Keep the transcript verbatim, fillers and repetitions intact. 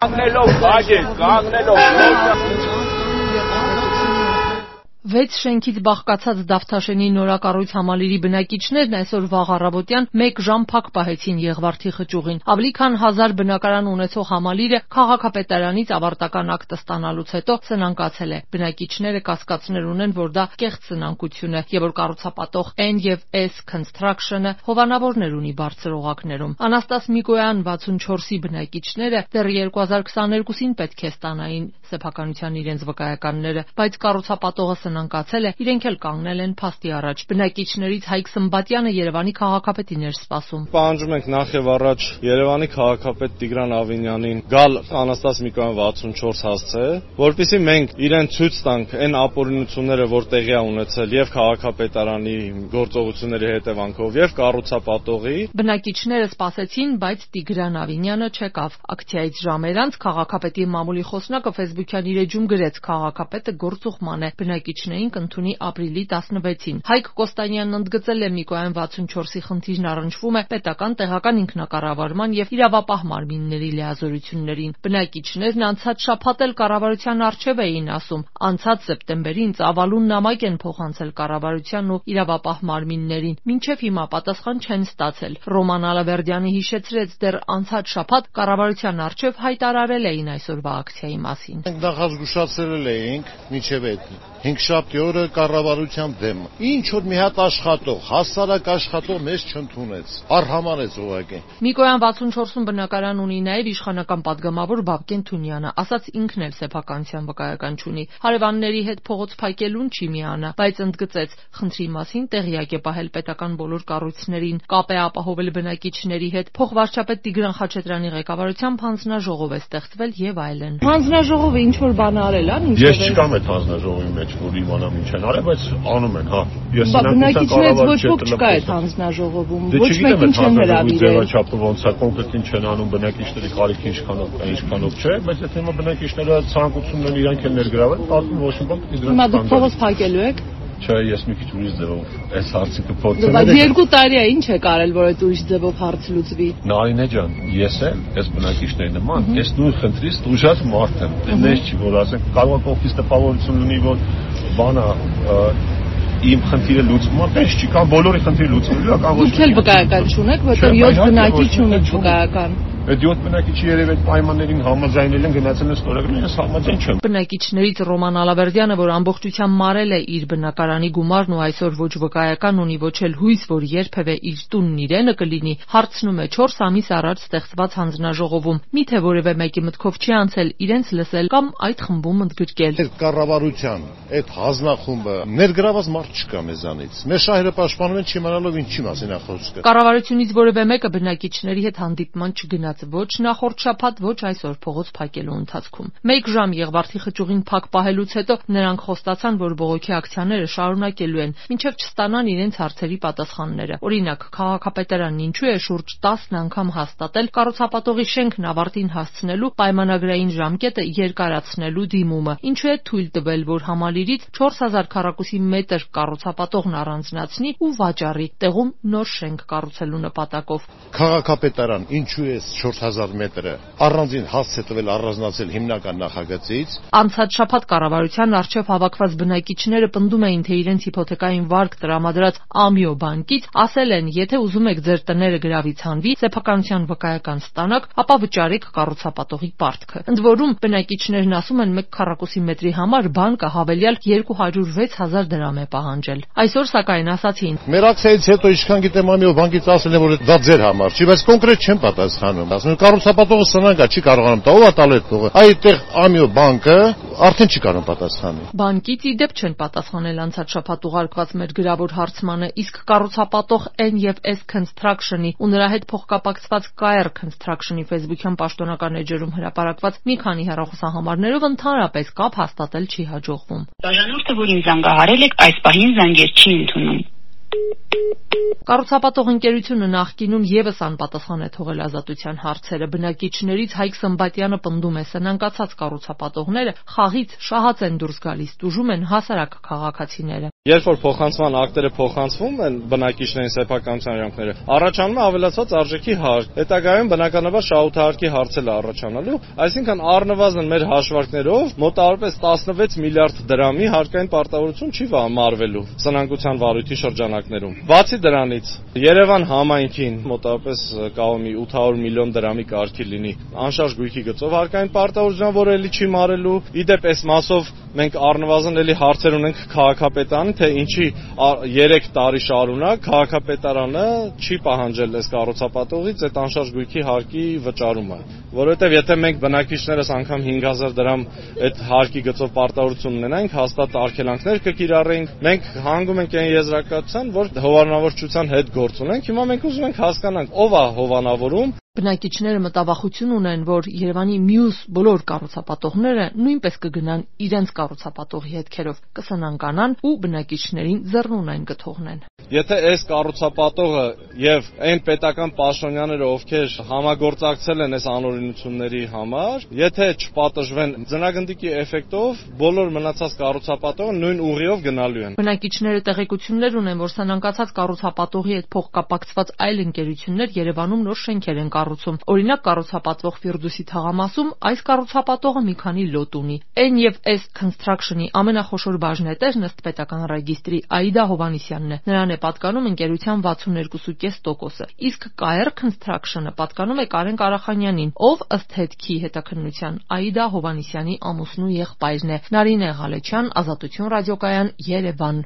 Կանգնելով քաջ է, կանգնելով Վեց շենքից բաղկացած Դավթաշենի նորակառույց համալիրի բնակիչներն այսօր վաղ առավոտյան մեկ ժամ փակ պահեցին Եղվարդի խճուղին։ Ավելի քան հազար բնակարան ունեցող համալիրը քաղաքապետարանից ավարտական ակտը ստանալուց հետո սնանկացել է։ Բնակիչները կասկածներ ունեն, որ դա կեղծ սնանկություն է եւ որ կառուցապատող N եւ S Construction-ը հովանավորներ ունի բարձր օղակներում։ Անաստաս Միկոյան վաթսունչորսի բնակիչները դեռ երկու հազար քսաներկուսին պետք է ստանային սեփականության իրենց վկայականները, բայց կառուցապատողը սնանկացել է, իրենք էլ կանգնել են փաստի առաջ։ Բնակիչներից Հայկ Սմբատյանը Երևանի քաղաքապետին էր սպասում։ Պահանջում ենք նախ եւ առաջ Երևանի քաղաքապետ Տիգրան Ավինյանին գալ Անաստաս Միկոյան վաթսունչորս հասցե, որպեսզի մենք իրեն ցույց տանք այն ապօրինությունները, որ տեղի է ունեցել եւ քաղաքապետարանի գործողությունների հետևանքով եւ կառուցապատողի։ Բնակիչները սպասեցին, բայց Տիգրան Ավինյանը չեկավ։ Ակցիայից ժամեր անց քաղաքապետի մամուլի խոսնակը Facebook-յան իր էջում գրեց. «Քաղաքապետը գործուղման է, բնակիչներին կընդունի ապրիլի տասնվեցին»։ Հայկ Կոստանյանն ընդգծել է Միկոյան վաթսունչորսի խնդիրն առնչվում է պետական տեղական ինքնակառավարման եւ իրավապահ մարմինների լիազորություններին։ Բնակիչներն անցած շաբաթ էլ կառավարության առջեւ էին ասում. անցած սեպտեմբերին ծավալուն նամակ են փոխանցել կառավարությանն ու իրավապահ մարմիններին, մինչեւ հիմա պատասխան չեն ստացել։ Ռոման Ալավերդյանը հիշեցրեց, դեռ անցած շաբաթ կառավարության առջեւ հայտարարել էին այսօրվա ակցիայի մասին։ Նախազգուշացրել էինք մինչև այդ հինգշաբթի օրը կառավարության դեմ։ Ինչ որ մի հատ աշխատող, հասարակ աշխատող մեզ չընդունեց, արհամանեց ուղղակի։ Միկոյան վաթսունչորսում բնակարան ունի նաև իշխանական падգամավոր Բաբկեն Թունյանը, ասաց ինքն էլ սեփականության վկայական չունի։ Հարևանների հետ փողոց փակելուն չի միանա, բայց ընդգծեց, խնդրի մասին տեղյակ է պահել պետական բոլոր կառույցներին, կապ է ապահովել բնակիչների հետ, փոխվարչապետ Տիգրան Խաչատրյանի ղեկավարությամբ հանձնաժողով է ստեղծվել եւ այլն։ Հանձնաժողովը ինչ որ բան արել է, ինչ Ես չկամ այդ հանձնաժողովի մեջ, որ իմանամ ինչ են արել, բայց անում են, հա։ Ես բնակիչներից ոչ ոք չկա այդ հանձնաժողովում, ոչ մեկին չեն հրավիրել։ Ձևաչափը ոնց է, կոնկրետ ինչ են անում, բնակիչների կարիքը ինչքանով կա, ինչքանով չէ, բայց եթե հիմա բնակիչները ցանկություն ունեն, իրանք են ներգրավել, պատմում ոչ մի բան դրանց։ Հիմա դուք փողոց փակելու եք։ Չէ, ես մի քիչ ուրիշ ձևով այս հարցը կփորձեմ։ Բայց երկու տարի է ինչ եք արել, որ այդ ուրիշ ձևով հարցը լուծվի։ Նարինե ջան, ես եմ, այս բնակիչների նման, ես նույն խնդրից տուժած մարդ եմ։ Դες չի որ ասենք, կարող է կողքից տպավորություն ունի, որ բանա իմ խնդիրը լուծվում է, դες չի, կամ բոլորի խնդիրը լուծվելու է, կամ ոչ։ Դուք էլ վկայական չունեք, որտեղ յոթ բնակիչ ունեք վկայական։ Այդ յոթ բնակիչի երևի այդ պայմաններին համաձայնել են գնացել են ստորագրել, ես համաձայն չեմ։ Բնակիչներից Ռոման Ալավերդյանը, որ ամբողջությամբ մարել է իր բնակարանի գումարն ու այսօր ոչ վկայական ունի, ոչ էլ հույս, որ երբևէ իր տունն իրենը կլինի, հարցնում է չորս ամիս առաջ ստեղծված հանձնաժողովում, միթե որևէ մեկի մտքով չի անցել իրենց լսել կամ այդ խմբում ընդգրկել։ Այդ կառավարության, այդ հանձնախումբը ներգրաված մարդ չկա մեզանից։ Մեր շահերը պաշտպանում են չիմանալով ինչի մասին է խոսքը։ Կառավարությունից որևէ մեկը բնակիչների հետ հանդիպման չգնաց ոչ նախորդ շաբաթ, ոչ այսօր փողոց փակելու ընթացքում։ Մեկ ժամ Եղվարդի խճուղին փակ պահելուց հետո նրանք խոստացան, որ բողոքի ակցիաները շարունակելու են, մինչև չստանան իրենց հարցերի պատասխանները։ Օրինակ, քաղաքապետարանն ինչու է շուրջ տասն անգամ հաստատել կառուցապատողի շենքն ավարտին հասցնելու պայմանագրային ժամկետը երկարացնելու դիմումը, ինչու է թույլ տվել, որ համալիրից չորս հազար քառակուսի մետր կառուցապատողն առանձնացնի ու վաճառի, տեղում նոր շենք կառուցելու նպատակով։ Քաղաքապետարան ինչու է չորս հազար մետրը առանձին հասց է տվել առանձնացել հիմնական նախագծից։ Անցած շաբաթ կառավարության առջև հավաքված բնակիչները պնդում էին, թե իրենց հիփոթեկային վարկ տրամադրած Ամիո բանկից ասել են, եթե ուզում եք ձեր տները գրավից հանվի, սեփականության վկայական ստանաք, ապա վճարեք կառուցապատողի պարտքը։ Ընդ որում, բնակիչներն ասում են, մեկ քառակուսի մետրի համար բանկը հավելյալ երկու հարյուր վեց հազար դրամ է պահանջել։ Այսօր սակայն ասացին. Մեր ակցիայից հետո ինչքան գիտեմ Ամիո բանկից ասել են, որ դա ձեր համար չի, բայց կոնկրետ չեն պատասխանում։ Ասում են կառուցապատողը սնանկա չի կարողանում տա, ով է տալ այդ փողը։ Այդտեղ Ամիո բանկը արդեն չի կարող պատասխանել։ Բանկից ի դեպ չեն պատասխանել անցած շաբաթ ուղարկված մեր գրավոր հարցմանը, իսկ կառուցապատող N եւ S Construction-ի ու նրա հետ փոխկապակցված K R Construction-ի Facebook-յան պաշտոնական էջերում հրապարակված մի քանի հեռախոսահամարներով ընդհանրապես կապ հաստատել չի հաջողվում։ Բաժանորդը, որին զանգահարել եք, այս պահին զանգեր չի ընդունում։ Կառուցապատող ընկերությունը նախկինում ևս անպատասխան է թողել ազատության հարցերը։ Բնակիչներից Հայկ Սմբատյանը պնդում է, սնանկացած կառուցապատողները խաղից շահած են դուրս գալիս, տուժում են հասարակ քաղաքացիները։ Երբ որ փոխանցման ակտերը փոխանցվում են բնակիչներին սեփականության իրավունքները, առաջանում է ավելացված արժեքի հարկ։ Հետագայում բնականաբար շահութահարկի հարցել է առաջանալու, այսինքն առնվազն մեր հաշվարկներով մոտավորապես տասնվեց միլիարդ դրամի հարկային պարտավորություն չի մարվելու սնանկության վարույթի շրջանակներում։ Բացի դրանից Երևան համայնքին մոտավորապես կարող է ութ հարյուր միլիոն դրամի կարգի լինի անշարժ գույքի գծով հարկային պարտավորություն, որը էլի չի մարելու։ Իդեպ այս մասով մենք առնվազն էլի հարցեր ունենք քաղաքապետարանի, թե ինչի երեք տարի շարունակ քաղաքապետարանը չի պահանջել այս կառուցապատողից այդ անշարժ գույքի հարկի վճարումը, որովհետև եթե մենք բնակիչներս անգամ հինգ հազար դրամ այդ հարկի գծով պարտավորություն ունենանք, հաստատ արգելանքներ կկիրառեինք։ Մենք հանգում ենք այն եզրակացության, որ հովանավորչության հետ գործ ունենք։ Հիմա մենք ուզում ենք հասկանանք, ով է հովանավորում։ Բնակիչները մտավախություն ունեն, որ Երևանի մյուս բոլոր կառուցապատողները նույնպես կգնան իրենց կառուցապատողի հետքերով, կսնանկանան ու բնակիչներին ձեռնունայն կթողնեն։ Եթե այս կառուցապատողը եւ այն պետական պաշտոնյաները, ովքեր համագործակցել են այս անօրինությունների համար, եթե չպատժվեն ձնագնդիկի էֆեկտով, բոլոր մնացած կառուցապատողը նույն ուղիով գնալու են։ Բնակիչները տեղեկություններ ունեն, որ սնանկացած կառուցապատողի հետ փոխկապակցված այլ ընկերություններ Երևանում նոր շենքեր են կառուցում։ Օրինակ կառուցապատվող Ֆիրդուսի թաղամասում այս կառուցապատողը մի քանի լոտ ունի։ N եւ S Construction-ի ամենախոշոր բաժնետերն ըստ պետական ռեգիստրի Աիդա Հովհաննիսյանն է։ Նրան է պատկանում ընկերության վաթսուններկու կόμμα պέντε տոկոսը, իսկ K R Construction-ը պատկանում է Կարեն Կարախանյանին, ով ըստ հետքի հետաքննության Աիդա Հովհաննիսյանի ամուսնու եղբայրն է։ Նարինե Ղալեչյան, Ազատություն ռադիոկայան, Երևան։